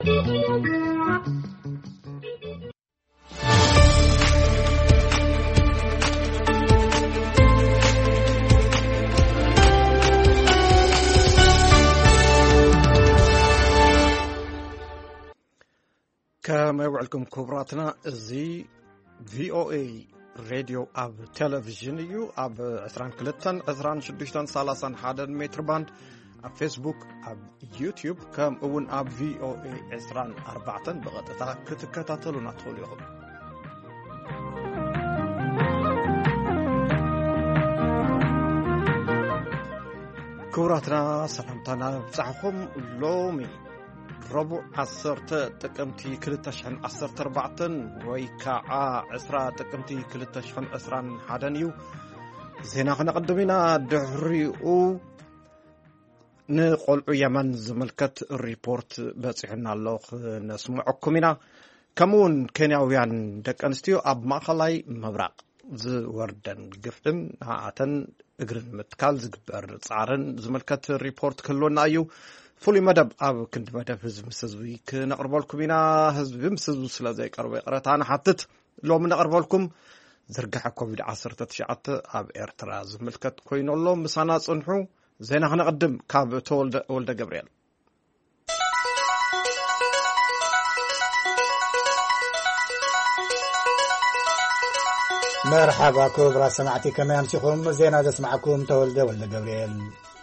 كما يوعلكم كبراتنا زي VOA راديو اب تلفزيون يو اب 22 26 31 متر باند اب فيسبوك اب يوتيوب كم اون اب VOA 24 بقطع كتكتاتلونا تخليهم كبراتنا سلامتنا بصحكم لومي ربع 10 تقمتي 2014 ويكعا 10 تقمتي 2021 يو زينا خنقدمينا دحريو نقلعو يمن زملكت الريبورت بصحنا الله نسمعكمنا كمون كينياويان دق انستيو اب ماخلاي مبراق زوردن قفدم هاتن اجرن متكال زغبر صارن زملكت الريبورت كلونا ايو فولي مدب اب كنت مدب حزب مسزوي كنقرب لكم بنا حزب مسزو سلازي قرب قرتانا حطت لو من نقرب لكم زرقح كوفيد 19 اب ايرترا زملكت كوينولو مسانا صنحو زينا خنقدم كاب تولد ولد جبريل مرحبا كبرى سمعتي كمان شيخهم زينا تسمعكم تولد ولد جبريل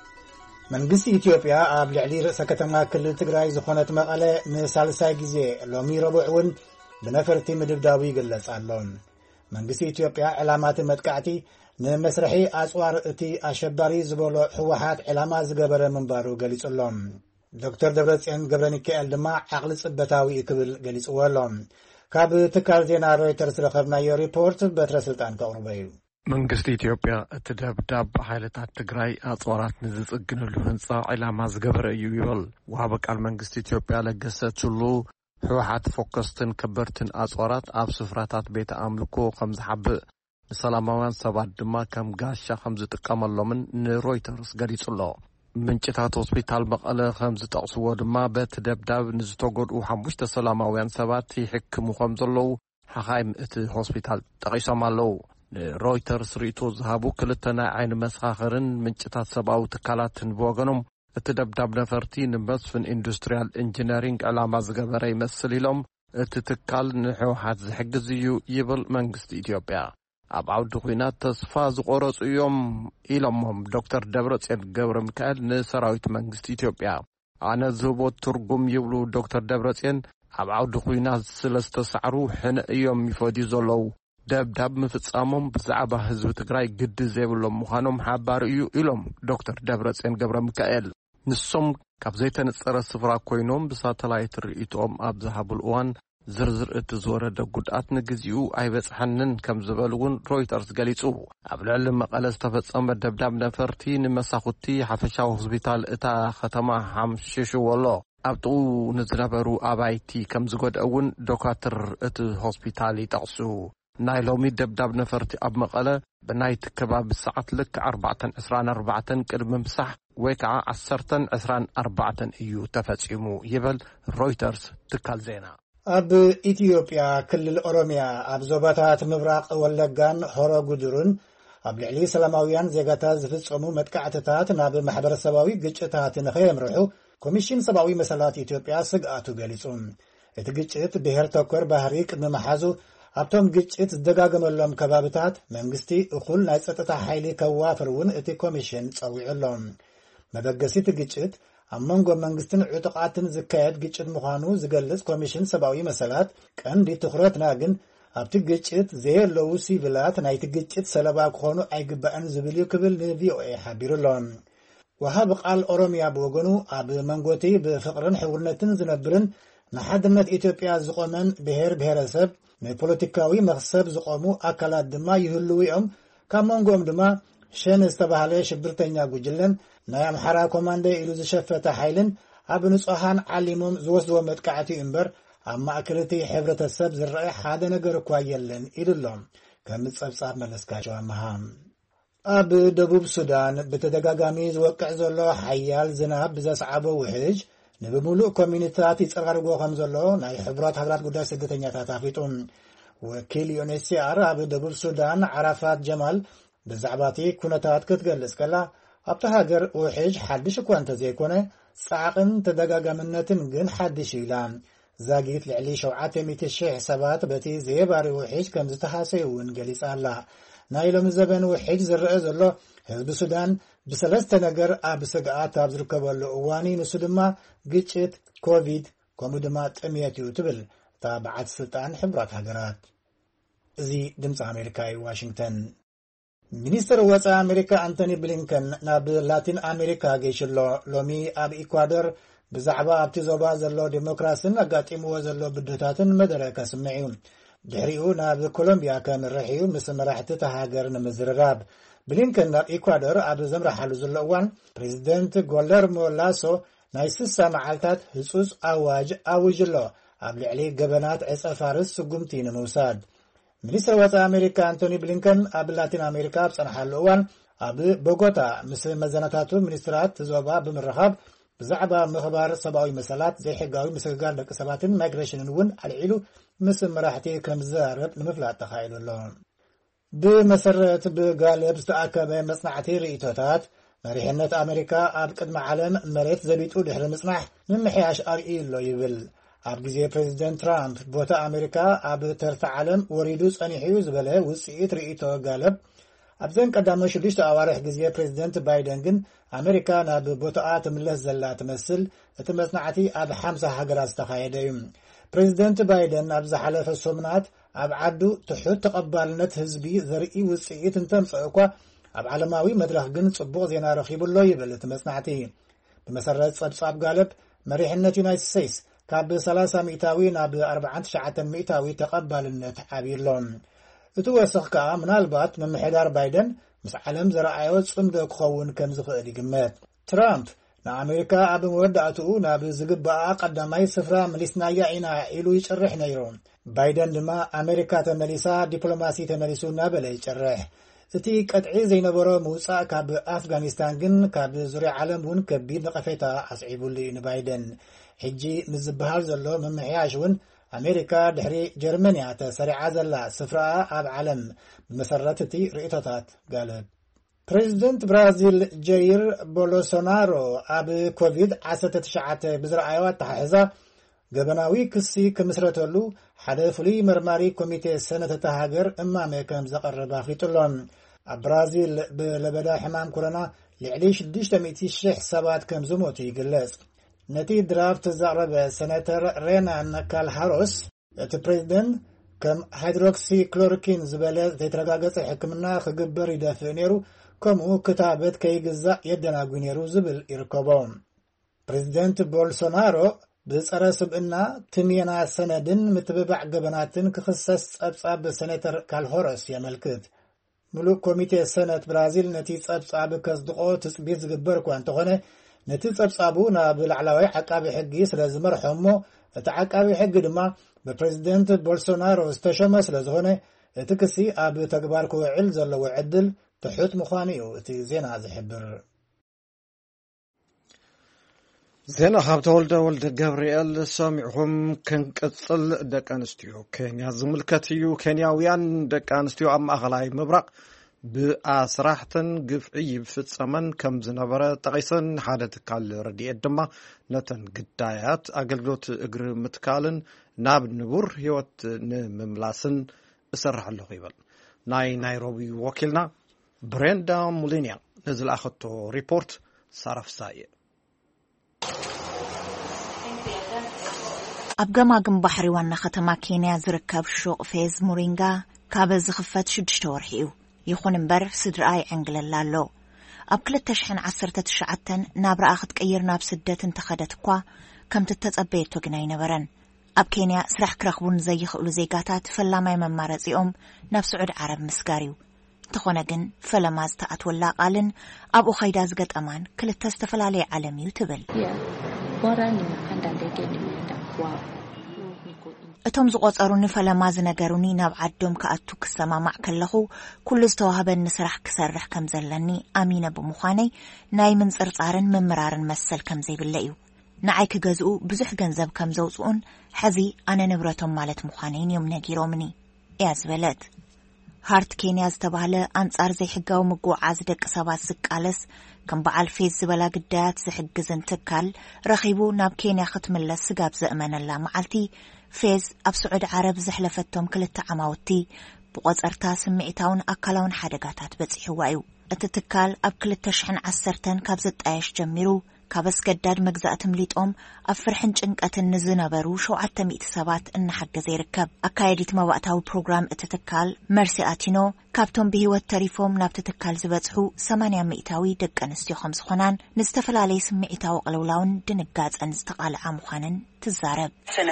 መንግስቲ ኢትዮጵያ ኣብ ልዕሊ ርእሰ ከተማ ክልል ትግራይ ዝኾነት መቐለ ንሳልሳይ ግዜ ሎሚ ረቡዕ እውን ብነፈርቲ ምድብዳቡ ይግለጽ ኣሎ። መንግስቲ ኢትዮጵያ ዕላማት መጥቃዕቲ ንመስርሒ ኣጽዋር እቲ ኣሸባሪ ዝበሎ ህወሓት ዕላማ ዝገበረ ምንባሩ ገሊጹሎም። ዶክተር ደብረጽዮን ገብረሚካኤል ድማ ዓቕሊ ጽበታዊ ክብል ገሊጽዎም። ካብ ትካል ዜና ሮይተርስ ረኸብናዮ ሪፖርት በትረ ስልጣን ከቕርበዩ መንግስቲ ኢትዮጵያ እትደብዳብ ሓይልታት ትግራይ ኣጽዋራት ንዝጽግነሉ ህንጻ ዕላማ ዝገበረ እዩ ይብል። ወሃበ ቃል መንግስቲ ኢትዮጵያ ለገሰትሉ ህወሓት ፎከስትን ከበርትን ኣጽዋራት ኣብ ስፍራታት ቤተ ኣምልኮ ከም ዝሓብእ ንሰላማውያን ሰባት ድማ ከም ጋሻ ከም ዝጥቀመሎምን ንሮይተርስ ገሊጹሎ። ምንጭታት ሆስፒታል መቐለ ከም ዝጠቕስዎ ድማ በቲ ደብዳብ ንዝተጎድኡ 5 ሰላማውያን ሰባት ይሕክሙ ከም ዘለዉ ሓኻይም እቲ ሆስፒታል ጠቒሶም ኣለዉ። رويترز ريتو زهابو كلتنا عين مسخاخرن منشطات سباو تكالاتن بوغنم اتدبداب نفرتي نمسفن اندستريال انجينيرينج علامة زغبرة يمثليلهم اتتكال نحوحات زحقزيو يبل منغست إثيوبيا أبعو دخوينات تصفاز قرص يوم إلمهم دكتور دبرصيون ገብረሚካኤል نسراويت منغست إثيوبيا أنا زبوت ترجم يبلو دكتور دبرصيون أبعو دخوينات سلستسعرو حن يوم يفودي زلو دبداب مفصامم بزعبه حزب تግራይ ግድ ዘይብሎም ምዃኖም ሓባር እዩ ኢሎም ዶክተር ደብረጽዮን ገብረሚካኤል ንሶም ካብ ዘይተነጸረ ስፍራ ኮይኖም ብሳተላይት ርኢቶም ኣብ ዝሃቡል እዋን ዝርዝር እቲ ዝወረደ ጉድኣት ንግዚኡ ኣይበጽሐንን ከም ዝበልውን ሮይተርስ ገሊጹ። ኣብ ልዕሊ መቐለ ዝተፈጸመ ደብዳብ ነፈርቲ ንመሳኹቲ ሓፈሻዊ ሆስፒታል እታ ከተማ ሓምሽሽወሎ ኣብ ጥቑ ንዝነበሩ ኣባይቲ ከም ዝጎድአውን ዶክተር እቲ ሆስፒታል ይጠቕሱ። ናይ ሎሚ ደብዳብ ነፈርቲ ኣብ መቐለ ብናይቲ ከባቢ ሰዓት ልክ 4:24 ቅድሚ ምሳሕ ወይ ከዓ 10:24 እዩ ተፈጺሙ ይብል ሮይተርስ ትካል ዜና። ኣብ ኢትዮጵያ ክልል ኦሮሚያ ኣብ ዞባታት ምብራቕ ወለጋን ሆሮ ጉድሩን ኣብ ልዕሊ ሰላማውያን ዜጋታት ዝፍጸሙ መጥቃዕትታት ናብ ማሕበረሰባዊ ግጭታት ንኸየምርሑ ኮሚሽን ሰብኣዊ መሰላት ኢትዮጵያ ስግኣቱ ገሊጹ። እቲ ግጭት ብሄር ተኮር ባህሪ ቅድሚ መሓዙ ኣብቶም ግጭት ዝደጋገመሎም ከባቢታት መንግስቲ እኹል ናይ ጸጥታ ሓይሊ ከዋፍርውን እቲ ኮሚሽን ጸዊዑሎም። መበገሲት ግጭት ኣብ መንጎ መንግስትን ዕጡቓትን ዝካየድ ግጭት ምዃኑ ዝገልጽ ኮሚሽን ሰብኣዊ መሰላት ቀንዲ ትኹረትና ግን ኣብቲ ግጭት ዘየለዉ ሲቪላት ናይቲ ግጭት ሰለባ ክኾኑ ኣይግባእን ዝብል እዩ ክብል ንቪኦኤ ሓቢሩሎም። ወሃብ ቃል ኦሮሚያ ብወገኑ ኣብ መንጎቲ ብፍቕርን ሕውርነትን ዝነብርን ንሓድነት ኢትዮጵያ ዝቆመን ብሄር ብሄረሰብ ንፖለቲካዊ መኽሰብ ዝቆሙ ኣካላት ድማ ይህልው እዮም። ካብ መንጎም ድማ ሸን ዝተባህለ ሽብርተኛ ጉጅለን ናይ ኣምሓራ ኮማንዶ ኢሉ ዝሸፈተ ሓይልን ኣብ ንጹሃን ዓሊሞም ዝወስድዎ መጥቃዕቲ እምበር ኣብ ማእከለቲ ሕብረተሰብ ዝረአ ሓደ ነገር እኳ የለን ኢሉሎም ከም ጸብጻብ መለስካቸው ኣመሃም። ኣብ ደቡብ ሱዳን ብተደጋጋሚ ዝወቅዕ ዘሎ ሓያል ዝናብ ብዘስዓቦ ውሕጅ ንብሙሉእ ኮሚኒቲታት ይጸራርጎ ከም ዘሎ ናይ ሕብራት ሃገራት ጉዳይ ስደተኛታት ኣፍሊጡ ወኪል ዩኤንኤችሲአር ኣብ ደቡብ ሱዳን ዓራፋት ጀማል ብዛዕባቲ ኩነታት ክትገልጽ ከላ ኣብታ ሃገር ውሕጅ ሓድሽ እኳ እንተዘይኮነ ጻዕቕን ተደጋጋምነትን ግን ሓድሽ ኢላ ዛጊት ልዕሊ 700,000 ሰባት በቲ ዘየባሪ ውሕጅ ከም ዝተሓሰዩ እውን ገሊጻ ኣላ ናይ ሎሚ ዘበን ውሕጅ ዝርአ ዘሎ ህዝቢ ሱዳን ብሰለስተ ነገር ኣብ ስግኣት ኣብ ዝርከበሉ እዋኒ ንሱ ድማ ግጭት ኮቪድ ከምኡ ድማ ጥምየት እዩ ትብል እታ በዓልቲ ስልጣን ሕብራት ሃገራት እዚ ድምፂ ኣሜሪካ እዩ ዋሽንግተን ሚኒስትር ወፃኢ ኣሜሪካ አንቶኒ ብሊንከን ናብ ላቲን ኣሜሪካ ገይሽሎ ሎሚ ኣብ ኢኳዶር ብዛዕባ ኣብቲ ዞባ ዘሎ ዲሞክራሲን ኣጋጢምዎ ዘሎ ብድታትን መደረ ከስምዕ እዩ ድሕሪኡ ናብ ኮሎምቢያ ከምርሕ እዩ ምስ መራሕቲ እታ ሃገር ንምዝርራብ ብሊንከን ናብ ኢኳዶር ኣብ ዘምርሓሉ ዘሎ እዋን ፕሬዚደንት ጎለርሞ ላሶ ናይ 60 መዓልታት ህጹጽ ኣዋጅ ኣውጅሎ ኣብ ልዕሊ ገበናት ዕፀ ፋርስ ስጉምቲ ንምውሳድ ሚኒስትር ወፃኢ ኣሜሪካ አንቶኒ ብሊንከን ኣብ ላቲን ኣሜሪካ ብጸንሓሉ እዋን ኣብ ቦጎታ ምስ መዘናታቱ ሚኒስትራት ዞባ ብምርኻብ ብዛዕባ ምኽባር ሰብኣዊ መሰላት ዘይሕጋዊ ምስግጋር ደቂ ሰባትን ማይግሬሽንን እውን ኣልዒሉ ምስ መራሕቲ ከም ዝዛረብ ንምፍላጥ ተኻኢሉ ኣሎ ብመሰረት ብጋለብ ዝተኣከበ መጽናዕቲ ርእይቶታት መሪሕነት ኣሜሪካ ኣብ ቅድሚ ዓለም መሬት ዘቢጡ ድሕሪ ምጽናሕ ንምሕያሽ ኣርእዩሎ ይብል ኣብ ግዜ ፕሬዚደንት ትራምፕ ቦታ ኣሜሪካ ኣብ ተርታ ዓለም ወሪዱ ጸኒሑ ዝበለ ውጽኢት ርእይቶ ጋለብ ኣብዘን ቀዳመ 6 ኣዋርሕ ግዜ ፕሬዚደንት ባይደን ግን ኣሜሪካ ናብ ቦታኣ ትምለስ ዘላ ትመስል እቲ መጽናዕቲ ኣብ 50 ሃገራት ዝተኻየደ እዩ ፕሬዚደንት ባይደን ኣብ ዝሓለፈ ሰሙናት ኣብ ዓዱ ትሑት ተቐባልነት ህዝቢ ዘርኢ ውጽኢት እንተምጽእ እኳ ኣብ ዓለማዊ መድረኽ ግን ጽቡቕ ዜና ረኺቡሎ ይብል እቲ መጽናዕቲ ብመሰረት ጸብጻብ ጋለብ መሪሕነት ዩናይትድ ስቴትስ ካብ 30 ሚእታዊ ናብ 49 ሚእታዊ ተቐባልነት ዓቢሎም እቲ ወስኽ ከዓ ምናልባት ምምሕዳር ባይደን ምስ ዓለም ዘረኣዮ ጽምዶ ክኸውን ከም ዝኽእል ይግመት ትራምፕ ንኣሜሪካ ኣብ መወዳእትኡ ናብ ዝግባኣ ቀዳማይ ስፍራ መሊስናያ ኢና ኢሉ ይጭርሕ ነይሩ ባይደን ድማ ኣሜሪካ ተመሊሳ ዲፕሎማሲ ተመሊሱ እናበለ ይጭርሕ እቲ ቀጥዒ ዘይነበሮ ምውፃእ ካብ ኣፍጋኒስታን ግን ካብ ዙርያ ዓለም እውን ከቢድ ነቐፌታ ኣስዒቡሉ እዩ ንባይደን ሕጂ ምዝብሃል ዘሎ ምምሕያሽ እውን ኣሜሪካ ድሕሪ ጀርመንያ ተሰሪዓ ዘላ ስፍራኣ ኣብ ዓለም ብመሰረት እቲ ርእይቶታት ጋለብ ፕሬዚደንት ብራዚል ጀይር ቦሎሶናሮ ኣብ ኮቪድ-19 ብዝረኣዮ ኣተሓሕዛ ገበናዊ ክሲ ክምስረተሉ ሓደ ፍሉይ መርማሪ ኮሚቴ ሰነት እታ ሃገር እማመ ከም ዘቐርብ ኣፍሊጡሎም ኣብ ብራዚል ብለበዳ ሕማም ኮሮና ልዕሊ 600,000 ሰባት ከም ዝሞቱ ይግለጽ ነቲ ድራፍት ዘቕረበ ሰነተር ሬናን ካልሃሮስ እቲ ፕሬዚደንት ከም ሃይድሮክሲክሎሮኪን ዝበለ ዘይተረጋገፀ ሕክምና ክግበር ይደፍእ ነይሩ ከምኡ ክታበት ከይግዛእ የደናጉ ነይሩ ዝብል ይርከቦም ፕሬዚደንት ቦልሶናሮ ብጸረ ስብዕና ትምየና ሰነድን ምትብባዕ ገበናትን ክኽሰስ ጸብጻብ ሰነተር ካልሆሮስ የመልክት ሙሉእ ኮሚቴ ሰነት ብራዚል ነቲ ጸብጻብ ከጽድቆ ትጽቢት ዝግበር እኳ እንተኾነ ነቲ ጸብጻቡ ናብ ላዕለዋይ ዓቃቢ ሕጊ ስለ ዝመርሖ እሞ እቲ ዓቃቢ ሕጊ ድማ ብፕሬዚደንት ቦልሶናሮ ዝተሸመ ስለ ዝኾነ እቲ ክሲ ኣብ ተግባር ክውዕል ዘለዎ ዕድል ትሑት ምዃኑ እዩ እቲ ዜና ዝሕብር ዜና ካብ ተወልደ ወልደ ገብርኤል ሰሚዕኹም ክንቅጽል ደቂ ኣንስትዮ ኬንያ ዝምልከት እዩ ኬንያውያን ደቂ ኣንስትዮ ኣብ ማእኸላይ ምብራቕ ብኣስራሕትን ግፍዒ ይፍጸመን ከም ዝነበረ ጠቒሰን ሓደ ትካል ረድኤት ድማ ነተን ግዳያት ኣገልግሎት እግሪ ምትካልን ናብ ንቡር ህይወት ንምምላስን እሰርሕ ኣለኹ ይበል ናይ ናይሮቢ ወኪልና ብሬንዳ ሙሊንያ ንዝለኣኸቶ ሪፖርት ሳራፍሳየ ኣብ ገማግም ባሕሪ ዋና ከተማ ኬንያ ዝርከብ ሹቕ ፌዝ ሙሪንጋ ካብ ዝኽፈት 6 ወርሒ እዩ ይኹን እምበር ስድራይ ዕንግለላ ኣሎ ኣብ 2019 ናብ ረኣ ክትቀይር ናብ ስደት እንተኸደት እኳ ከምቲ ተጸበየቶ ግን ኣይነበረን ኣብ ኬንያ ስራሕ ክረኽቡን ዘይኽእሉ ዜጋታት ፈላማይ መማረፂኦም ናብ ስዑድ ዓረብ ምስጋር እዩ እንተኾነ ግን ፈለማ ዝተኣትወላ ቃልን ኣብኡ ኸይዳ ዝገጠማን ክልተ ዝተፈላለየ ዓለም እዩ ትብል እቶም ዝቆጸሩኒ ፈለማ ዝነገሩኒ ናብ ዓዶም ከኣቱ ክሰማማዕ ከለኹ ኩሉ ዝተዋህበኒ ስራሕ ክሰርሕ ከም ዘለኒ ኣሚነ ብምዃነይ ናይ ምንጽርጻርን ምምራርን መሰል ከም ዘይብለ እዩ ንዓይ ክገዝኡ ብዙሕ ገንዘብ ከም ዘውፅኡን ሕዚ ኣነ ንብረቶም ማለት ምዃነይን እዮም ነጊሮምኒ እያ ዝበለት። ሃርት ኬንያ ዝተባህለ ኣንጻር ዘይሕጋዊ ምጉዓዝ ደቂ ሰባት ዝቃለስ ከም በዓል ፌዝ ዝበላ ግዳያት ዝሕግዝን ትካል ረኺቡ ናብ ኬንያ ክትምለስ ስጋብ ዘእመነላ መዓልቲ ፌዝ ኣብ ስዑድ ዓረብ ዘሕለፈቶም 2 ዓማውቲ ብቆፀርታ ስምዒታውን ኣካላውን ሓደጋታት በፂሕዋ እዩ። እቲ ትካል ኣብ 2010 ካብ ዘጣየሽ ጀሚሩ ካብ ኣስገዳድ መግዛእቲ ምሊጦም ኣብ ፍርሕን ጭንቀትን ንዝነበሩ 700 ሰባት እናሓገዘ ይርከብ። ኣካየዲት መባእታዊ ፕሮግራም እቲ ትካል መርሲ ኣቲኖ ካብቶም ብህይወት ተሪፎም ናብቲ ትካል ዝበፅሑ 80% ደቂ ኣንስትዮ ከም ዝኾናን ንዝተፈላለየ ስምዒታዊ ቅልውላውን ድንጋፀን ዝተቃልዓ ምዃነን ትዛረብ።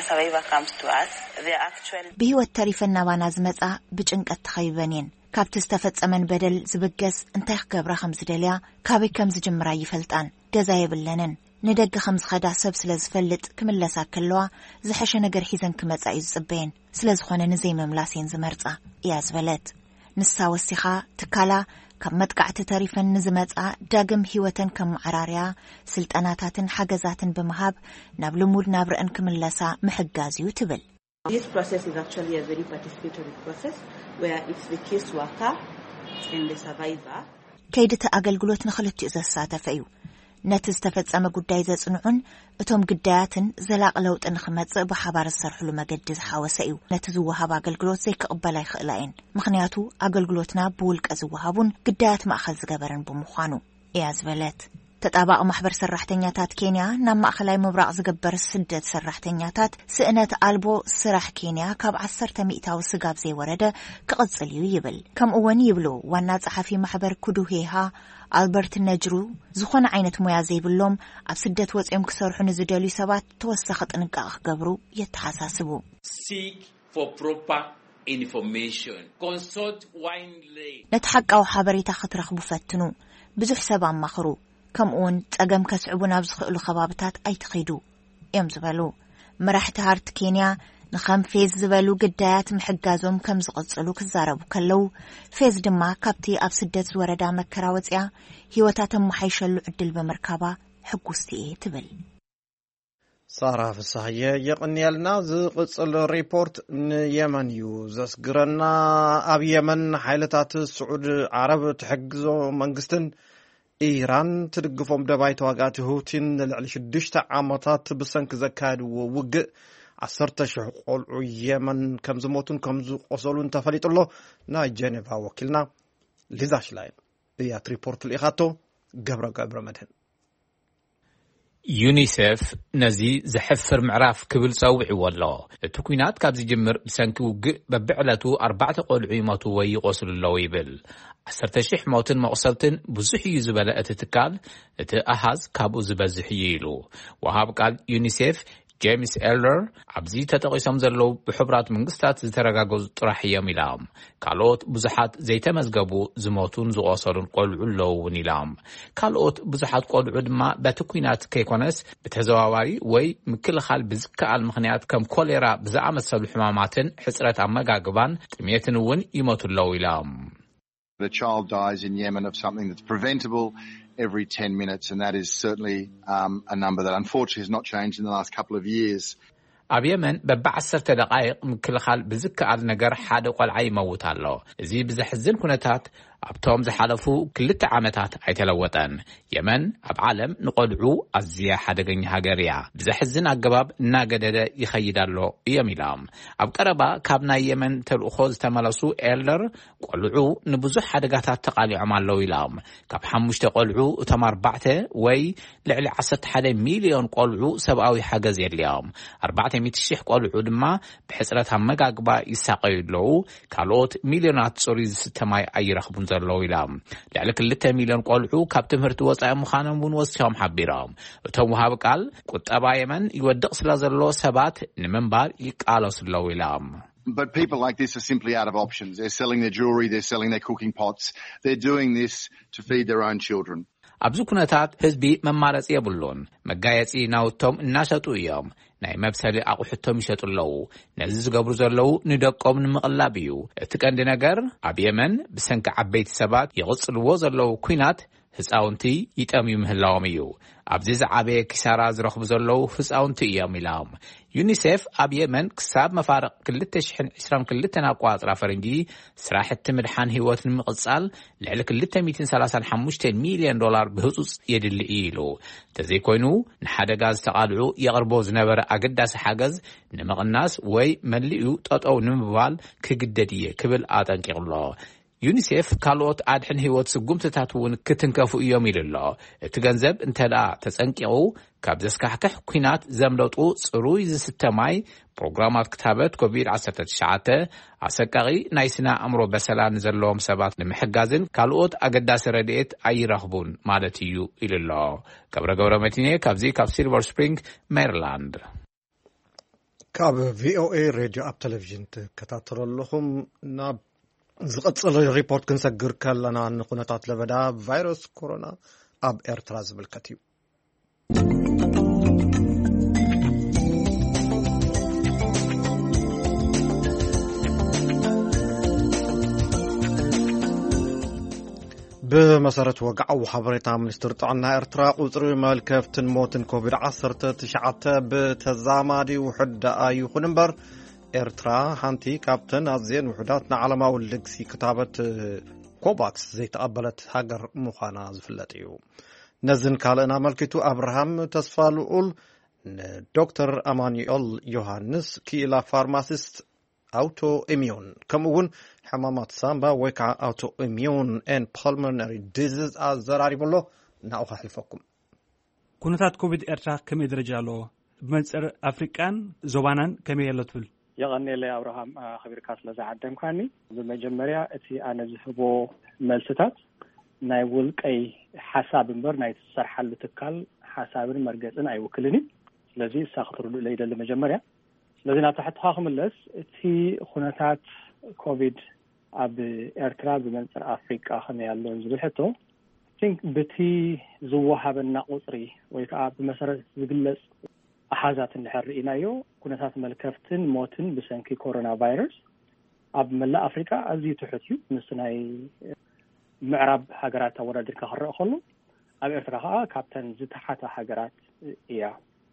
ብህይወት ተሪፈን ናባና ዝመፃ ብጭንቀት ተኸቢበን እየን። ካብቲ ዝተፈጸመን በደል ዝብገስ እንታይ ክገብራ ከም ዝደልያ ካበይ ከም ዝጅምራ ይፈልጣን ገዛ የብለንን ንደገ ከም ዝኸዳ ሰብ ስለ ዝፈልጥ ክምለሳ ከለዋ ዝሐሸ ነገር ሒዘን ክመጻ እዩ ዝጽበየን ስለ ዝኾነ ንዘይ መምላሴን ዝመርጻ እያ ዝበለት። ንሳ ወሲኻ ትካላ ካብ መጥቃዕቲ ተሪፈን ንዝመጻ ዳግም ህይወተን ከም ማዕራርያ ስልጠናታትን ሓገዛትን ብምሃብ ናብ ልሙድ ናብረአን ክምለሳ ምሕጋዝ እዩ ትብል። This process is actually a very participatory process where it's the case worker and the survivor. ከይድቲ ኣገልግሎት ንኽልቲኡ ዘሳተፈ እዩ። ነቲ ዝተፈጸመ ጉዳይ ዘጽንዑን እቶም ግዳያትን ዘላቕ ለውጢ ንኽመጽእ ብሓባር ዝሰርሕሉ መገዲ ዝሓወሰ እዩ። ነቲ ዝወሃብ ኣገልግሎት ዘይክቕበላ ይኽእላ እየን። ምኽንያቱ ኣገልግሎትና ብውልቀ ዝወሃቡን ግዳያት ማእኸል ዝገበረን ብምዃኑ እያ ዝበለት። ተጣባቂ ማሕበር ሰራሕተኛታት ኬንያ ናብ ማእኸላይ ምብራቕ ዝገበር ስደት ሰራሕተኛታት ስእነት ኣልቦ ስራሕ ኬንያ ካብ 10% ስጋብ ዘይወረደ ክቕጽል እዩ ይብል። ከምኡውን ይብሉ ዋና ጸሓፊ ማሕበር ኩዱሄሃ ኣልበርት ነጅሩ ዝኾነ ዓይነት ሞያ ዘይብሎም ኣብ ስደት ወፂኦም ክሰርሑ ንዝደልዩ ሰባት ተወሳኺ ጥንቃቐ ክገብሩ የተሓሳስቡ። ነቲ ሓቃዊ ሓበሬታ ክትረኽቡ ፈትኑ፣ ብዙሕ ሰብ ኣማኽሩ፣ ከምኡውን ጸገም ከስዕቡ ናብ ዝኽእሉ ከባብታት ኣይትኸይዱ እዮም ዝበሉ። መራሕቲ ሃርት ኬንያ ንኸም ፌዝ ዝበሉ ግዳያት ምሕጋዞም ከም ዝቕጽሉ ክዛረቡ ከለው ፌዝ ድማ ካብቲ ኣብ ስደት ዝወረዳ መከራ ወፅያ ህይወታቶም መሓይሸሉ ዕድል በመርካባ ሕጉስቲ እየ ትብል። ሳራ ፍሳሐየ የቕንያልና ዝቕጽል ሪፖርት ንየመን እዩ ዘስግረና። ኣብ የመን ሓይልታት ስዑድ ዓረብ ትሕግዞ መንግስትን ኢራን ትድግፎም ደባይ ተዋጋእቲ ሁቲን ንልዕሊ 6 ዓመታት ብሰንኪ ዘካየድዎ ውግእ 10,000 ቆልዑ የመን ከም ዝሞቱን ከም ዝቆሰሉን ተፈሊጡሎ ናይ ጀኔቫ ወኪልና ሊዛ ሽላይን እያት ሪፖርት ልኢኻቶ ገብረ መድህን ዩኒሴፍ ነዚ ዝሕፍር ምዕራፍ ክብል ፀውዒዎ ኣሎ። እቲ ኩናት ካብ ዝጅምር ብሰንኪ ውግእ በብዕለቱ 4 ቆልዑ ይሞቱ ወይ ይቆስሉ ኣለዉ ይብል። 10,000 ሞትን መቕሰልትን ብዙሕ እዩ ዝበለ እቲ ትካል እቲ ኣሃዝ ካብኡ ዝበዝሕ እዩ ኢሉ ወሃብ ቃል ዩኒሴፍ ጄምስ ኤልደር ኣብዚ ተጠቂሶም ዘለው ብሕቡራት መንግስታት ዝተረጋገፁ ጥራሕ እዮም ኢሎም ካልኦት ብዙሓት ዘይተመዝገቡ ዝሞቱን ዝቆሰሉን ቆልዑ ኣለዉ እውን ኢሎም ካልኦት ብዙሓት ቆልዑ ድማ በቲ ኩናት ከይኮነስ ብተዘዋዋሪ ወይ ምክልኻል ብዝከኣል ምክንያት ከም ኮሌራ ብዝኣመሰሉ ሕማማትን ሕፅረት ኣመጋግባን ጥሜትን እውን ይሞቱ ኣለዉ ኢሎም A child dies in Yemen of something that's preventable every 10 minutes, and that is certainly a number that unfortunately has not changed in the last couple of years. ኣብ የመን በ10 ደቃይቕ ምክልኻል ብዝከኣል ነገር ሓደ ቆልዓ ይመውት ኣሎ። እዚ ብዘሕዝን ኩነታት ኣብቶም ዝሓለፉ 2 ዓመታት ኣይተለወጠን። የመን ኣብ ዓለም ንቆልዑ ኣዝያ ሓደገኛ ሃገር እያ። ብዘሕዝን ኣገባብ እናገደደ ይኸይድ ኣሎ እዮም ኢሎም ኣብ ቀረባ ካብ ናይ የመን ተልእኾ ዝተመለሱ ኤልደር ቆልዑ ንብዙሕ ሓደጋታት ተቃሊዖም ኣለዉ ኢሎም ካብ 5 ቆልዑ እቶም 4 ወይ ልዕሊ 11 ሚልዮን ቆልዑ ሰብኣዊ ሓገዝ የድልዮም 400,000 ቆልዑ ድማ ብሕፅረት ኣመጋግባ ይሳቀዩ ኣለዉ ካልኦት ሚልዮናት ጽሩይ ዝስተ ማይ ኣይረኽቡን ዘለው ኢሎም ልዕሊ 2 ሚልዮን ቆልዑ ካብ ትምህርቲ ወፃኢ ምዃኖም እውን ወሲኾም ሓቢሮም እቶም ወሃብ ቃል ቁጠባ የመን ይወድቕ ስለ ዘሎ ሰባት ንምንባር ይቃለሱ ኣለዉ ኢሎም But people like this are simply out of options. They're selling their jewelry, they're selling their cooking pots. They're doing this to feed their own children. ኣብዚ ኩነታት ህዝቢ መማረፂ የብሉን መጋየፂ ናውቶም እናሸጡ እዮም ናይ መብሰሊ ኣቑሑቶም ይሸጡ ኣለዉ ነዚ ዝገብሩ ዘለዉ ንደቆም ንምቕላብ እዩ እቲ ቀንዲ ነገር ኣብ የመን ብሰንኪ ዓበይቲ ሰባት ይቕፅልዎ ዘለዉ ኩናት ህፃውንቲ ይጠምዩ ምህላዎም እዩ ኣብዚ ዝዓበየ ኪሳራ ዝረኽቡ ዘለዉ ህፃውንቲ እዮም ኢሎም ዩኒሴፍ ኣብ የመን ክሳብ መፋርቕ 2022 ኣቋፅራ ፈረንጂ ስራሕቲ ምድሓን ህይወት ንምቕጻል ልዕሊ $235 ሚልዮን ብህፁፅ የድሊ ኢሉ ተዘይኮይኑ ንሓደጋ ዝተቓልዑ የቕርቦ ዝነበረ ኣገዳሲ ሓገዝ ንምቕናስ ወይ መሊኡ ጠጠው ንምባል ክግደድ እየ ክብል ኣጠንቂቕሎ ዩኒሴፍ ካልኦት ኣድሕን ህይወት ስጉምትታት እውን ክትንከፉ እዮም ኢሉሎ እቲ ገንዘብ እንተዳ ተጸንቂቑ ካብ ዘስካሕክሕ ኩናት ዘምለጡ ጽሩይ ዝስተማይ ፕሮግራማት ክታበት ኮቪድ-19 ኣሰቃቂ ናይ ስነ ኣእምሮ በሰላን ዘለዎም ሰባት ንምሕጋዝን ካልኦት ኣገዳሲ ረድኤት ኣይረኽቡን ማለት እዩ ኢሉሎ ገብረ መቲኔ ካብዚ ካብ ሲልቨር ስፕሪንግ ሜሪላንድ ካብ ቪኦኤ ሬድዮ ኣብ ቴሌቪዥን ትከታተለኹም ናብ ዝቐጽል ሪፖርት ክንሰግር ከለና ንኹነታት ለበዳ ቫይረስ ኮሮና ኣብ ኤርትራ ዝምልከት እዩ بمسارة وقع وحبريت منستر طعنا إرترا قطري مالكفتن موتن كوفيد-19 بتزامادي وحد آيو خنبر إرترا هانتي كابتن أزين وحداتنا على ما ولقسي كتابة كوباكس زي تقبلت هاجر مخانا زفلتيو نزن كالنا ملكتو أبراهام تسفالول دكتور أمانيول يوهانس كيلا فارماسيست أوتو إميون كمون حمامات سامبا ويكا أوتو إميون and pulmonary disease الزراري بلو نأوخا حلفكم كونتات كوفيد إرترا كمي درجالو بمنصر أفريقان زوانان كمي يلتفل يغني لي أبراهام خبير كاسلا زعدم كاني بمجمريا اتي أنا زحبو ملستات نايول كي حساب مبر نايت سرحل تكال حساب مرقزن أي وكلني لذي ساخطر ليدا لمجمريا لذي تحت خاخم اللس اتي خونتات كوفيد أب إرترا بمنصر أفريقيا خمي اللون زبحتو think بتي زوها بالنقصري ويكا بمسارة زقلس أحازات النحر إنايو كونتات ملكفتن موتن بسنكي كورونا فيروس أب ملا أفريقيا أزي تحتيو نسناي معرب حقرات ورد الكهرة خلو أب إرترا كابتن زتحتا حقرات إياه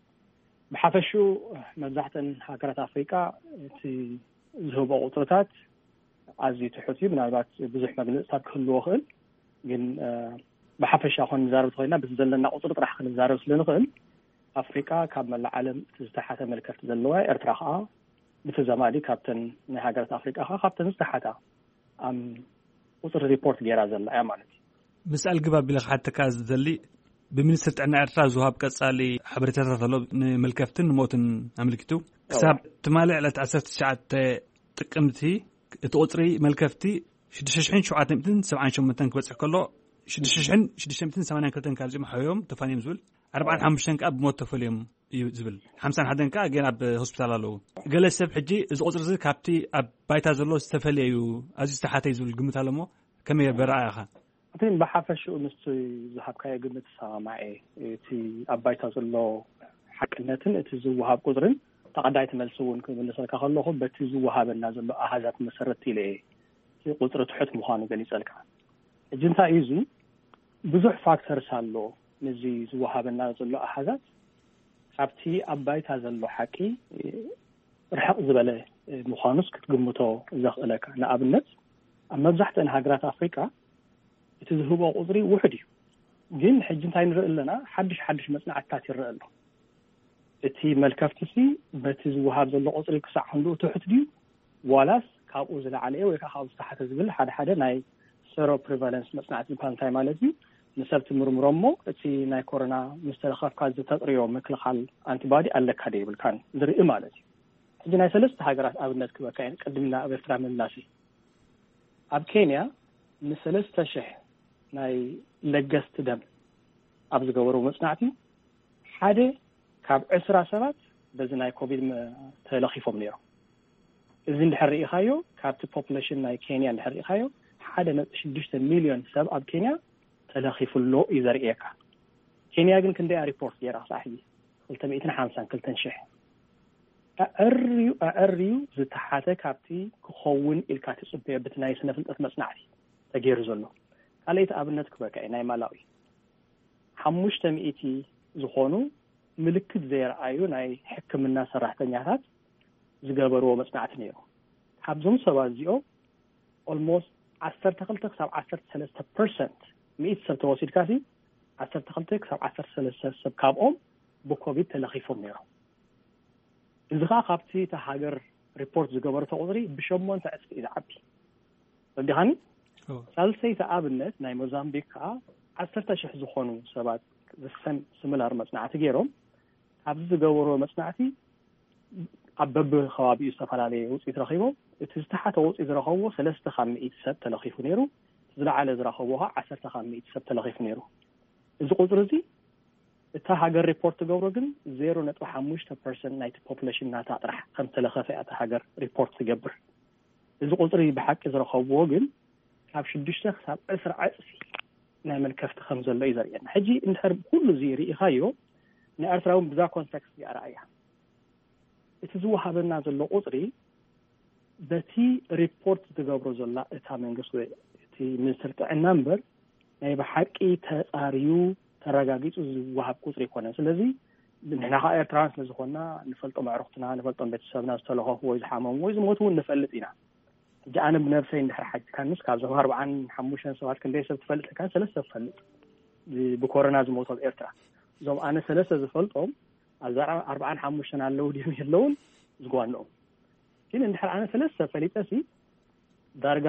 بحفشو مزحتن حقرات أفريقيا تي زهوبا قطرتات أزي تحتيو من البات بزح مجلسات كله خل جن بحفش أخون نزارب تغينا بس زلنا قطرت راح نزارب سلنقل أفريقيا كامل العالم تزدحتها ملكة زلوا إرتراها بتزامادي كابتن نهاجرت أفريقيا كابتن زدحتها قطر ريبورت جرا زل أمانتي مسألة جباب بلغ حتى كاز زلي بمنسرت عنا إرترا زهاب كسالي حبرتها طلب ملكفتن موتن أملكتو كسب تمالي على تأسست شعت تقمتي تقطري ملكفتي 6,770 كبصح كله 6,780 كالجي محيوم تفاني مزول 45 كاب موت تفليم يزبل 50 حدن كا جينا بهوسبيتال له قال السب حجي از قطر زي كابتي اب بايتا زلو استفليو ازي استحاتي يزول قمت علمو كم يبرع اخا أتين بحفش ونستي زحب كاي قمت سامعي تي اب بايتا زلو حقنتن اتزوهاب قطرن تقدايت ملسون كمنسل كخلوه بتزوهاب النازل احازات مسرتي لي قطر تحت مخانو قال يسالك جنتا يزو بزح فاكتور سالو نزي زوهاب النازل احازات حبتي ابايت هذا حكي رحق زبله مخانس كتقمتو زخلك انا ابنت اما بزحت ان هاجرات افريقيا يتذهبوا قطري وحدي جن حجنتاي نرئ لنا حدش مصنعات يرئ له اتي ملكفتسي بتزوهاب زلو قطري كسع عنده تحت دي ولاس كابو زل عليه ويكا خاوز تحت زبل حدا ناي سيرو بريفالنس مصنعات البانتاي مالتي نسبت مرمرمو اتي ناي كورونا مستلخف كاز تطريو مكلخال انتي بادي الك هدي بالكان زري مالتي جناي ثلاث هاجرات ابنت كبكاين قدمنا ابسترا من ناسي اب كينيا مثلث تشح ناي لجست دم ابز غورو مصنعتي حدا كاب 10 سبات بزناي كوفيد تلخيفهم نيرو إذن الحريق خايو كابت population ناي كينيا الحريق خايو حدا 6 مليون سب اب كينيا تلخيف اللو إذا رئيكا كينيا قلن كندي ريبورت يرى صاحبي قلت 250 كل تنشح أعريو زتحاتا كابتي كخون الكاتي صبية بتناي سنة في الأثمة صناعتي تغير زلو قاليت أبنتك بكا ناي مالاوي 500 ዝኾኑ ምልክት ዘርአዩ ናይ ሕክምና ሰራሕተኛታት ዝገበርዎ መጽናዕቲ ነይሩ ካብዞም ሰባት እዚኦም almost 12 ክሳብ 13% ሚእት ሰብ ተወሲድካሲ 12 ክሳብ 13 ሰብ ካብኦም ብኮቪድ ተለኺፎም ነይሩ እዚ ካብቲ ሃገር ሪፖርት ዝገበሩ ተቆጥሪ ብሸሞንተ ዕፅፊ ይዓቢ ወዲኻኒ ሳልሰይ ተኣብነት ናይ ሞዛምቢክ 10,000 ዝኾኑ ሰባት ዝሰን ስምላር መጽናዕቲ ገይሮም ኣብዚ ዝገበሩ መጽናዕቲ ኣበብ ከባቢኡ ዝተፈላለዩ ውጽኢት ረኺቦም እቲ ዝተሓተ ውጽኢት ዝረኸብዎ 300 ሰብ ተለኺፉ ነይሩ ዝለዓለ ዝረኸብዎ 10,000 ሰብ ተለኺፉ ነይሩ እዚ ቁጥሪ እዚ እታ ሃገር ሪፖርት ዝገብሮ ግን 0.5% ናይቲ ፖፑሌሽን ናታ ጥራሕ ከም ተለኸፈ እታ ሃገር ሪፖርት ዝገብር እዚ ቁጥሪ ብሓቂ ዝረኸብዎ ግን ካብ 6 ክሳብ 10 ዕፅፊ ናይ መልከፍቲ ከም ዘሎ እዩ ዘርእየና ሕጂ እንድሕር ኩሉ እዚ ርኢኻዮ ናይ ኤርትራውን ብዛ ኮንቴክስት ይርአያ እቲ ዝወሃበና ዘሎ ቁጥሪ በቲ ሪፖርት ዝገብሮ ዘላ እታ መንግስቲ እቲ ሚኒስትር ጥዕና እምበር ናይ ብሓቂ ተጻርዩ ተረጋጊጹ ዝወሃብ ቁጥሪ ይኮነ ስለዚ ንሕና ኤርትራውያን ስለዝኾና ንፈልጦም ኣዕሩኽትና ንፈልጦም ቤተሰብና ዝተለኸፉ ወይ ዝሓመሙ ወይ ዝሞቱ ንፈልጥ ኢና ሕጂ ኣነ ብነፍሰይ እንድሕር ሓጅካ ንስ ካብ 45 ሰባት ክንደይ ሰብ ትፈልጥ ካን 3 ሰብ ፈልጥ ብኮሮና ዝሞቱ ኣብ ኤርትራ እዞም ኣነ 3 ዝፈልጦም ኣብ 45 ኣለዉ ድዮም የለውን ዝጓንኦም ግን እንድሕር ኣነ 3 ፈሊጠሲ ዳርጋ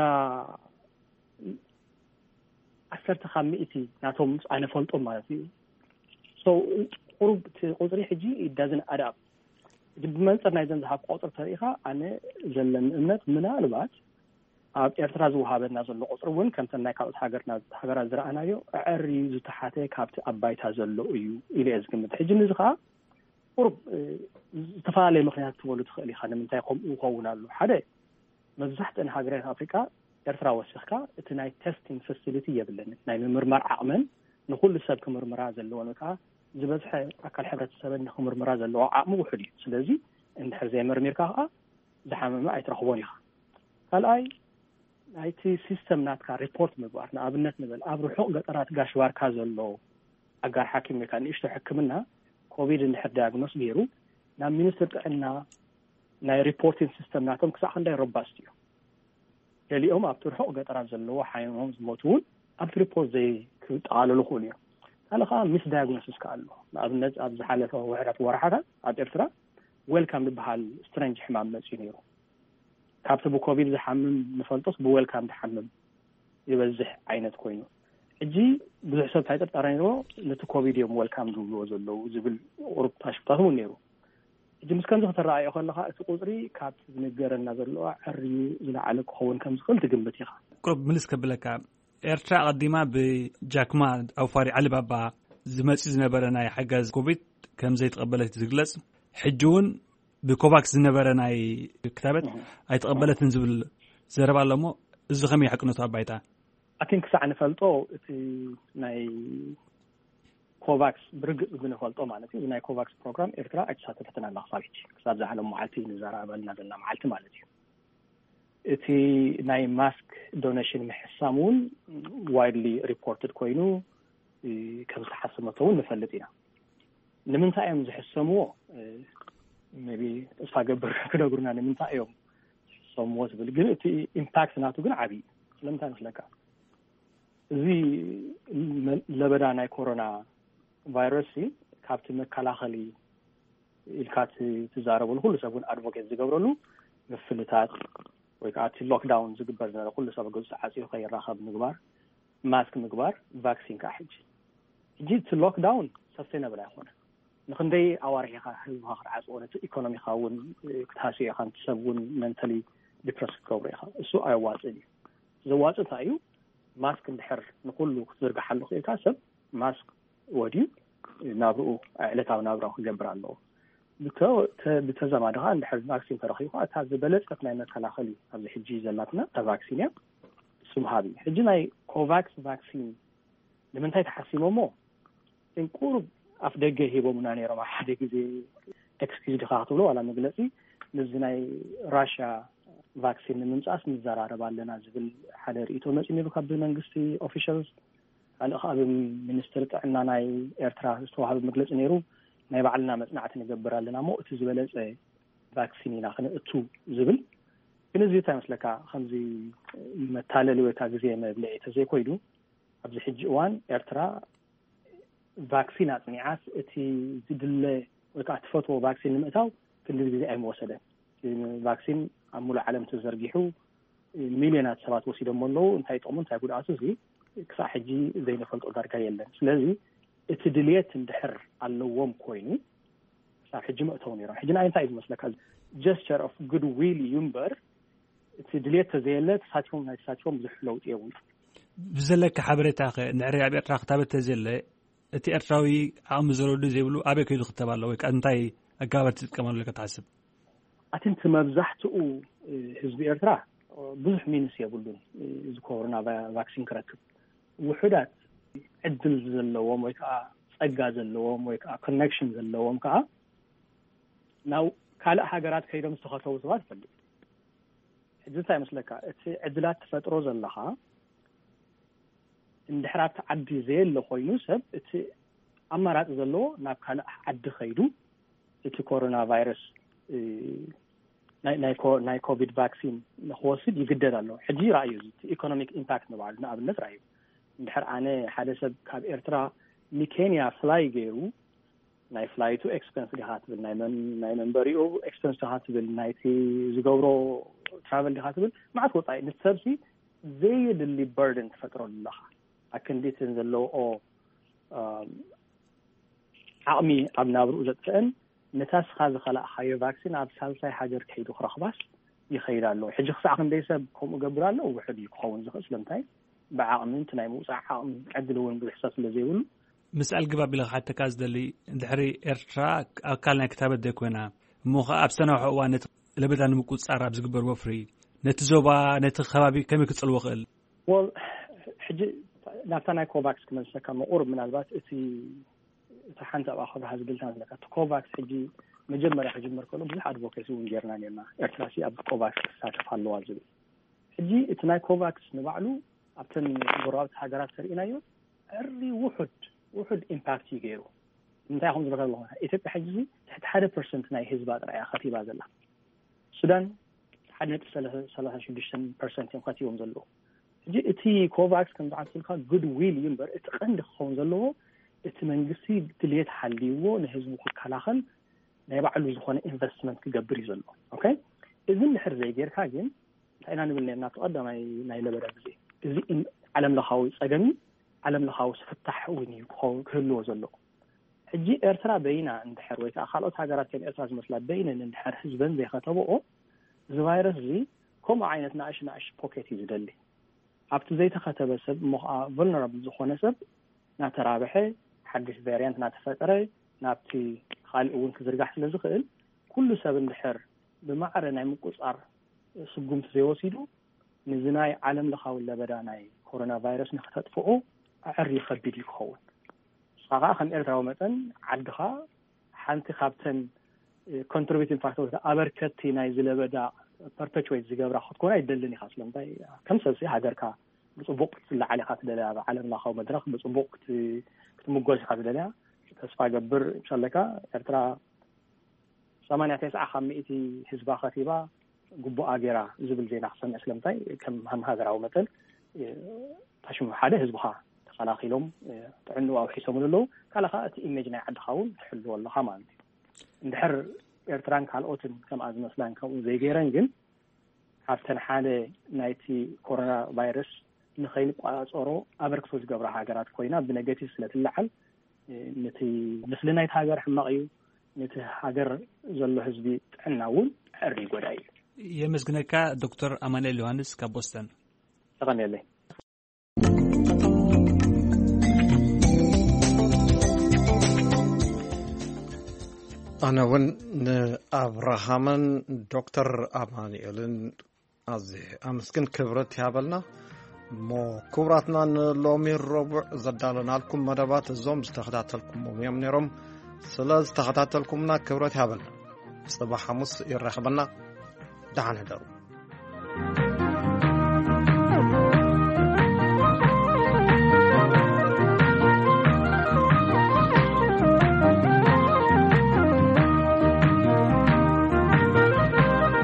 10,000 ናቶም ኣነ ፈልጦም ማለት እዩ so ቁሩብ ቁጥሪ ሕጂ it doesn't add up ብመንጽር ናይ ዘንዝሃብ ቁጥሪ ተሪኻ ኣነ ዘለን እምነት ምናልባት ኣብ ኤርትራ ዝወሃበና ዘሎ ቁጥሪ እውን ከምቲ ናይ ካልኦት ሃገራት ዝረኣናዮ ዕርዩ ዝተሓተ ካብቲ ኣባይታ ዘሎ እዩ ኢለ ዝግምት ሕጂ ንዚ ከዓ ቁሩብ ዝተፈላለዩ ምክንያት ትበሉ ትኽእል ኢኻ ንምንታይ ከምኡ ይኸውን ኣሎ ሓደ መብዛሕትአን ሃገራት ኣፍሪቃ ኤርትራ ወሲኽካ እቲ ናይ ቴስቲንግ ፋሲሊቲ የብለን ናይ ምርመራ ዓቕመን ንኩሉ ሰብ ክምርመራ ዘለዎን ከዓ ዝበዝሐ ኣካል ሕብረተሰብን ንክምርመራ ዘለዎ ዓቕሙ ውሑድ እዩ ስለዚ እንድሕር ዘይመርሚርካ ከዓ ዝሓመመ ኣይትረኽቦን ኢኻ ካልኣይ ናይቲ ሲስተም ናትካ ሪፖርት ምግባር ንኣብነት ንበል ኣብ ርሑቕ ገጠራት ጋሽባርካ ዘሎ ኣጋር ሓኪም ወይ ከዓ ንእሽቶ ሕክምና ኮቪድ እንድሕር ዳያግኖስ ገይሩ ናብ ሚኒስትር ጥዕና ናይ ሪፖርቲንግ ሲስተም ናቶም ክሳዕ ክንደይ ሮባስት እዩ ገሊኦም ኣብቲ ርሑቕ ገጠራት ዘለዎ ሓይሞም ዝሞቱውን ኣብቲ ሪፖርት ዘይክጠቓለሉ ክእሉ እዮም ካልእ ከዓ ሚስ ዳያግኖሲስ ከዓ ኣሎ ንኣብነት ኣብ ዝሓለፈ ውሕዳት ወርሓታት ኣብ ኤርትራ ዌልካም ዝበሃል ስትሬንጅ ሕማም መፂኡ ነይሩ ካብቲ ብኮቪድ ዝሓምም ንፈልጦስ ብዌልካም ዝሓምም ይበዝሕ ዓይነት ኮይኑ ሕጂ ብዙሕ ሰብ ታይጥርጣረ ነይሩ ነቲ ኮቪድ እዮም ዌልካም ዝብልዎ ዘለዉ ዝብል ቁሩብ ታሽፍታት እውን ነይሩ ሕጂ ምስ ከምዚ ክትረኣዮ ከለካ እቲ ቁፅሪ ካብቲ ዝንገረና ዘሎ ዕርዩ ዝለዓለ ክኸውን ከም ዝኽእል ትግምት ኢኻ ቁሩብ ምልስ ከብለካ ኤርትራ ቀዲማ ብጃክማ ኣውፋሪ ዓሊባባ ዝመፅእ ዝነበረ ናይ ሓገዝ ኮቪድ ከም ዘይተቐበለት ዝግለጽ ሕጂ እውን ብኮቫክስ ዝነበረ ናይ ክታበት ኣይተቐበለትን ዝብል ዘረባ ኣሎ እሞ እዚ ከመይ ሓቅነቱ ኣባይታ ኣኪን ክሳዕ ንፈልጦ እቲ ናይ ኮቫክስ ብርግፅ ዝንፈልጦ ማለት እዩ ናይ ኮቫክስ ፕሮግራም ኤርትራ ኣይተሳተፈትን ኣላ ክሳብ ሕጂ ክሳብ ዝሓሎም መዓልቲ ንዘራበልና ዘለና መዓልቲ ማለት እዩ እቲ ናይ ማስክ ዶኔሽን ምሕሳም እውን ዋይድሊ ሪፖርትድ ኮይኑ ከም ዝተሓሰመቶ እውን ንፈልጥ ኢና ንምንታይ እዮም ዝሕሰምዎ ሜቢ ተስፋ ገብር ክነግሩና ንምንታይ እዮም ዝሕሰምዎ ዝብል ግን እቲ ኢምፓክት ናቱ ግን ዓብይ ስለምንታይ መስለካ እዚ ለበዳ ናይ ኮሮና ቫይረስ ካብቲ መከላኸሊ ኢልካ ትዛረበሉ ኩሉ ሰብ እውን ኣድቮኬት ዝገብረሉ ምፍልታት ወይ ከዓ እቲ ሎክዳውን ዝግበር ዝነበረ ኩሉ ሰብ ገዙ ዓፂዩ ከይራኸብ ምግባር ማስክ ምግባር ቫክሲን ከዓ ሕጂ እቲ ሎክዳውን ሰስተይነብል ኣይኮነ ንክንደይ ኣዋርሒኻ ህዝብኻ ክትዓፅዎ ነቲ ኢኮኖሚካ እውን ክትሃስዮ ኢኻ ነቲ ሰብ እውን ሜንታሊ ዲፕረስ ክገብሮ ኢኻ እሱ ኣየዋፅን እዩ ዘዋፅእ እንታይ እዩ ማስክ እንድሕር ንኩሉ ክትዝርግሓሉ ክኢልካ ሰብ ማስክ ወዲዩ ናብርኡ ዕለታዊ ናብራው ክገብር ኣለዎ ብተዘማድኻ እንድሕር ቫክሲን ተረኺብካ እታ ዝበለፀት ናይ መከላኸሊ ኣብዚ ሕጂ ዘላትና እታ ቫክሲን እያ እሱ ምሃብ እዩ ሕጂ ናይ ኮቫክስ ቫክሲን ንምንታይ ተሓሲቦሞ ቁሩብ ኣፍ ደገ ሂቦምና ነይሮም ሓደ ግዜ ኤክስኪውዝ ዲኻ ክትብሎ ዋላ መግለፂ ነዚ ናይ ራሽያ ቫክሲን ንምምፃስ ንዘራረብ ኣለና ዝብል ሓደ ርእቶ መፂኡ ነይሩ ካብ መንግስቲ ኦፊሻልስ الأخ منستر عنا ناي إيرترا استوهاب مجلس نيرو ناي بعلنا مصنعة نجبر لنا مو تزبلت فاكسيني ناخن اتو زبل كنزي تمسلكا خمزي متالل ويكا غزي مبلعي تزي كويدو ابزي حج اوان إيرترا فاكسينات نيعاس اتي زدل ويكا تفوتو فاكسين نمئتاو كنزي غزي اي موسده فاكسين عمول عالم تزرقيحو مليونات سبات وسيدهم مولو انتاي طعمو انتاي قود عاسوزي كسا حجي زي نفلت أداركا يلن سلازي اتدليت اندحر اللوام كويني كسا حجي مأتوني راه حجينا اينتا ايد مسلك gesture of goodwill ينبر اتدليت تزيلت ساتيوم زحلوت يوي بزلك حبرتا نعري عبي اترا ختابت تزيل اتي اتراوي عام زرودو زيبلو ابي كيدو ختبالو ويك انتاي اقابت تتكمالو لك تحسب اتنت مبزحتو حزبي ارترا بزح مينس يبلون إذا كورونا فاكسين كركب وحدات عدل زلوهم ويكا صقا زلوهم ويكا كونكشن زلوهم كا ناو كالا حاجرات كيدو مستخاطو سبات فدي حجزتا يمسلكا عدلات تفطرو زلها اندحرات عدي زيل لخوينو سب امارات زلو ناب كالا عد خيدو كورونا فيروس ناي كوفيد فاكسين نخوصد يقدر له حجي رأيه ايكونوميك امباكت نبعد نابنت رأيه ندحر أنا حادثة كاب إيرترا ميكانيا فلاي جيرو ناي فلاي تو اكسبنس لهات بال ناي منبري او اكسبنس لهات بال ناي تي زغورو ترافل لهات بال ما توطاي نتسبسي زي اللي بردن فترة الله أكن دي تنزلو او عمي أبنابر وزتكن نتاس خاز خلا حي فاكسين عب سالساي حجر كيدو خرخباس يخير له حج خص عقم ديسب كم قبر له وحد يخون زخ اسلمتاي بعقم تناي موصع عقم عدلون بالاحساس اللي زيول مسأل قبل بلا حتى كاز دلي دحري ارترا اكلنا كتابه دكونا مو ابسنا حوانت لبدا نمقص عرب زغبر وفري نتزوبا نتخبابي كم كصلو خل وال حج نافتنا كوفاكس كمان كما قرب من البات اتي تحنت أخذ هذا البلدان لك كوفاكس حجي مجمع حجي مركونه بزح أدفوكسي ونجرنا لنا إرتلاسي أب كوفاكس ساتف هالوازل حجي اتناي كوفاكس نبعلو أبتن قرابة حجرات سرينا يو أري وحد إمباكت يجيرو نتاعي هم زبقى الله إتبقى حجي تحت 1% ناي حزبات رأي أخاتي بازلا السودان حد نت 3% يمخاتي ومزلو حجي اتي كوفاكس كان بعد سلكا good will ينبر اتقند خون زلو اتمنجسي دليت حليو نهزمو كلاخن نيبعلو زخونه انفستمنت كغبر يزلو اوكي اذن نحر زي غير كاجن انا نقول لنا تقدم ناي لبدا زي اذ علم لخاوي صدمي علم لخاوي فتح ويني كلو زلو حجي ارترا بينا اندحر ويتا خالص هاجرات كان اساس مثلا بين اندحر حزبن زي خطبو زفايروس زي كم عينت ناش بوكيت يزدلي ابت زي تخطب سب فولنربل زخونه سب ناترابحه حدث فاريانت ناتفطره نابتي خالق ون كزرغح سلازخل كل سبب اندحر بمعر ناي مقصار سقمت زيوسيدو نزناي عالم لخاو لبدا ناي كورونا فيروس نختطفو عري خبيد يخون صغا خن ارتاو متن عدخا حنت خابتن كونتريبيوتين فاكتور ابركتي ناي زلبدا perpetuate زغبرا خطكونا يدلني خاصلم باي كم سلسي هاجركا بصبوق لعلي خاط دلا عالم لخاو مدرخ بصبوق مقوس خاط دلا تسفا جبر ان شاء الله كا ارترا 89 حزب خطيبه غبو اغيرا زبل زين احسن اسلمتاي كم هم هاجراو متل تشم حدا حزبها تخلاخيلهم تعنوا او حسموا له كلا ايميجنا عد خاون تحلوا والله خمان اندحر ارتران كالوتن كم از مسلان كم زي غيرن جن حفتن حاله نايتي كورونا فيروس نخيل قاصورو ابركسو زغبر هاجرات كوينا بنيجاتيف سلتلعل نتي مثل نايت هاجر حماقيو نتي هاجر زلو حزبي تعناون حري غداي يمسكنكا دكتور امانيل يوحنس كبوستن تغنيلي أنا ون أبراهامن دكتور أمانيلن أزي أمسكن كبرت يابلنا مو كبراتنا لومي الربع زدالنا لكم مدبات الزوم استخداتلكم وميامنيرم سلاز استخداتلكمنا كبرت يابلنا صباح حمص يرحبنا دعنا درو